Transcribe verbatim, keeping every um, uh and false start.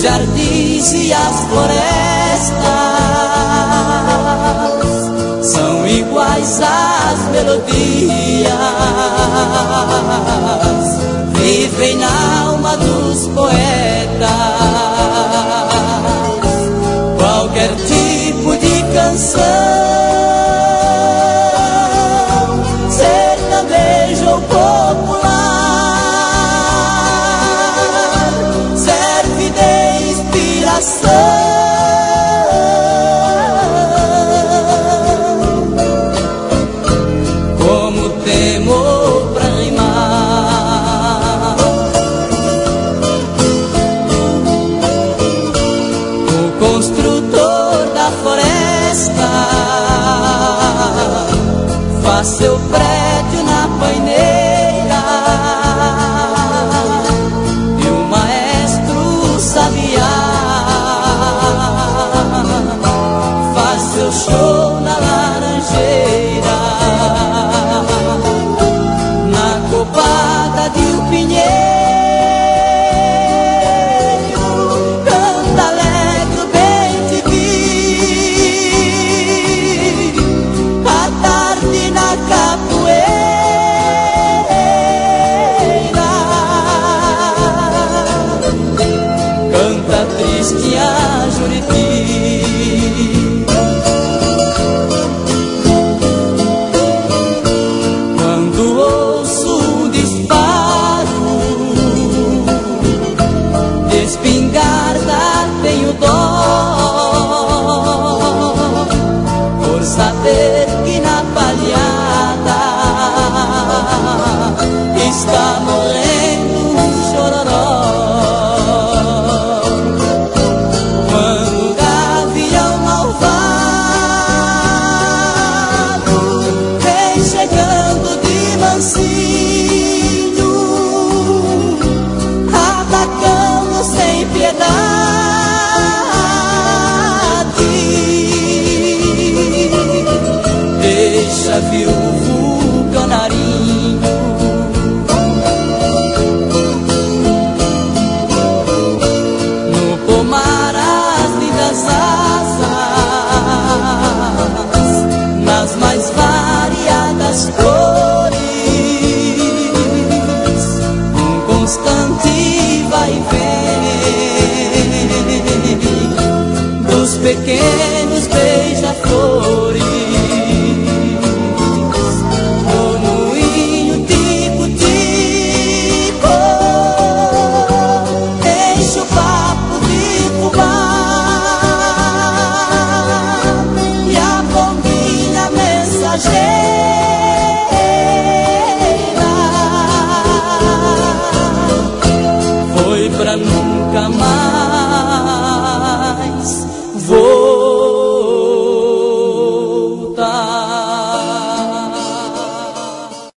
jardins e as florestas são iguais às melodias, vivem na alma dos poetas. Qualquer tipo de canção, sertanejo ou popular, serve de inspiração. Como temor pra rimar, o construtor da floresta faz seu prédio na paineira, e o maestro sabiá faz seu show na laranjeira, na copada de um pinheiro. Canta alegre, bem te vi, à tarde na capoeira. Canta triste a Juriti, quando ouço um disparo de espingarda, tenho dó, por saber que na palhada está morrendo um chororó. Quando o gavião malvado vem chegando de mansinho, atacando sem piedade, deixa viúvo o canarinho. No pomar as lindas asas, nas mais variadas cores, um constante vai e vem dos pequenos beija-flores. No moinho tico-tico enche o papo de fubá, e a bombinha mensageira foi pra nunca mais.